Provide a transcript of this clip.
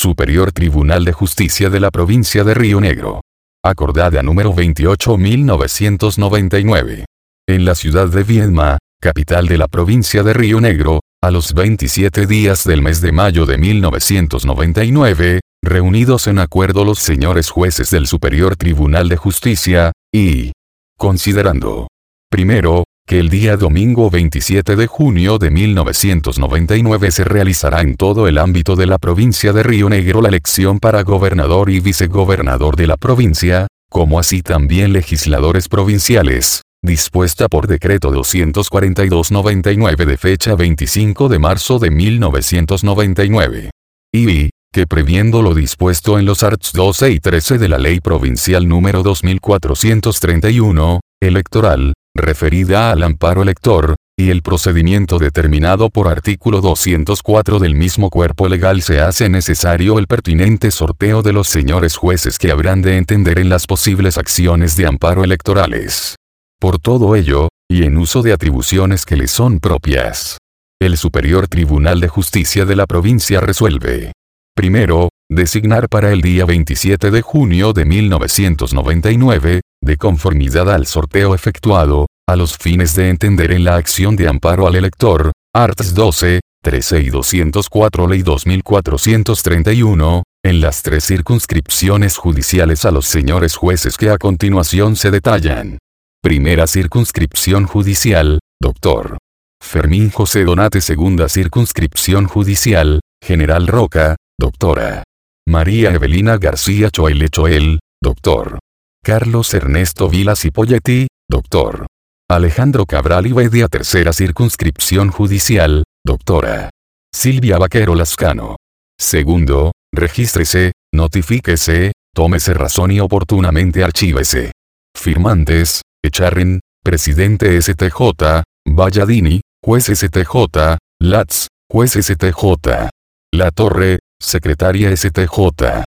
Superior Tribunal de Justicia de la Provincia de Río Negro. Acordada número 28.1999. En la ciudad de Viedma, capital de la provincia de Río Negro, a los 27 días del mes de mayo de 1999, reunidos en acuerdo los señores jueces del Superior Tribunal de Justicia, y considerando, primero, que el día domingo 27 de junio de 1999 se realizará en todo el ámbito de la provincia de Río Negro la elección para gobernador y vicegobernador de la provincia, como así también legisladores provinciales, dispuesta por decreto 242/99 de fecha 25 de marzo de 1999. Y, que previendo lo dispuesto en los arts 12 y 13 de la Ley Provincial número 2431, electoral, referida al amparo elector, y el procedimiento determinado por artículo 204 del mismo cuerpo legal se hace necesario el pertinente sorteo de los señores jueces que habrán de entender en las posibles acciones de amparo electorales. Por todo ello, y en uso de atribuciones que le son propias, el Superior Tribunal de Justicia de la provincia resuelve: primero, designar para el día 27 de junio de 1999, de conformidad al sorteo efectuado, a los fines de entender en la acción de amparo al elector, arts 12, 13 y 204 Ley 2431, en las 3 circunscripciones judiciales a los señores jueces que a continuación se detallan. Primera circunscripción judicial, Dr. Fermín José Donate. Segunda circunscripción judicial, General Roca, Dra. María Evelina García Choel, Dr. Carlos Ernesto Vilas y Poyetti, Dr. Alejandro Cabral y Bedia. Tercera circunscripción judicial, Dra. Silvia Vaquero Lascano. Segundo, regístrese, notifíquese, tómese razón y oportunamente archívese. Firmantes: Echarren, Presidente STJ, Valladini, Juez STJ, Latz, Juez STJ. La Torre, Secretaria STJ.